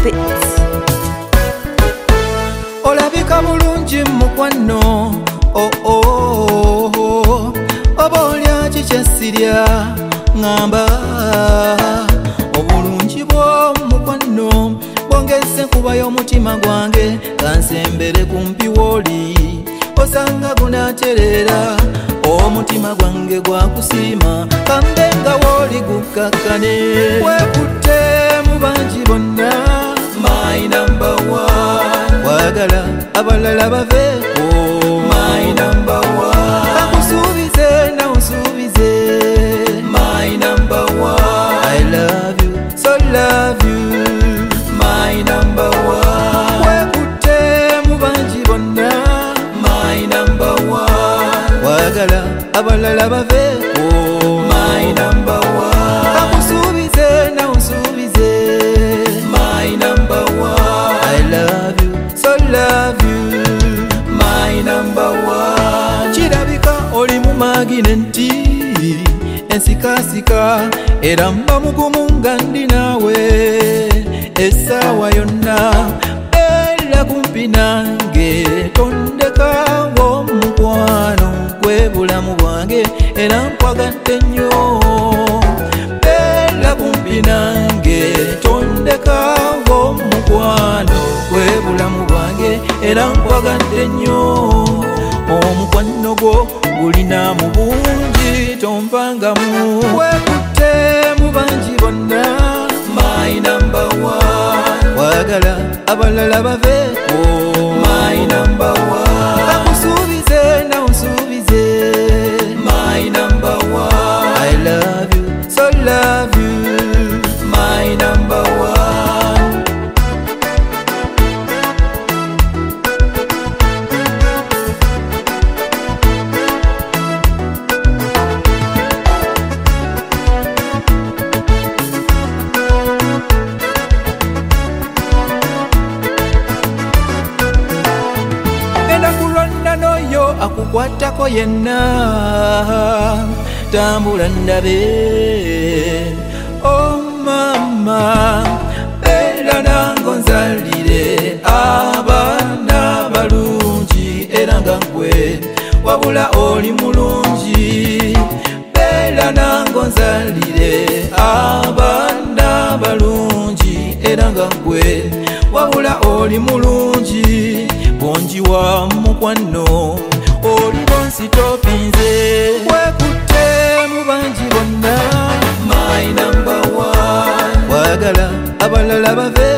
it. Olabika bulungi mukwano, oh oh, oba olya kikyesirya ngamba. Obulungi bwo mukwano bwongeze kuba y'omutima gwange, kansembere kumpi woli osanga gunaterera. Omutima gwange gwakusiima kambe nga woli gukakkane. Wekutte mu bangi bonna, my number one. Wagala abalala baveeko, my number one. Kakusuubize na onsuubize, my number one. I love you, so love you, my number one. Wekutte mu bangi bonna, my number one. Wagala abalala baveeko, my number one. Kakusuubize na onsuubize, my number one. I love you, so love you, my number one. Kirabika oli mu maginenti ensikasika, era mba mugumu nga ndi naawe essaawa yonna. Beera kumpi nange tondekawo mukwano, gwe bulamu bwange era nkwagadde nnyo. Beera kumpi nange tondekawo mukwano, gwe bulamu bwange era nkwagadde nnyo. Omukwano gwo gulina mu bungi tompangamu. Wekutte mu bangi bonna, my number one. Wagala abalala baveeko, my number one. Kakusuubize na onsuubize, my number one. I love you, so love you, my number one. Akukwatako yenna tambula ndabe. Oh mama, beera nange onzalire abaana balungi era nga ggwe wabula oli mulungi. Beera nange onzalire abaana balungi era nga ggwe wabula oli mulungi. Bonjiwa mukwano oli bonsitopinze. Wekutte mu bangi bonna, my number one. Wagala abalala bave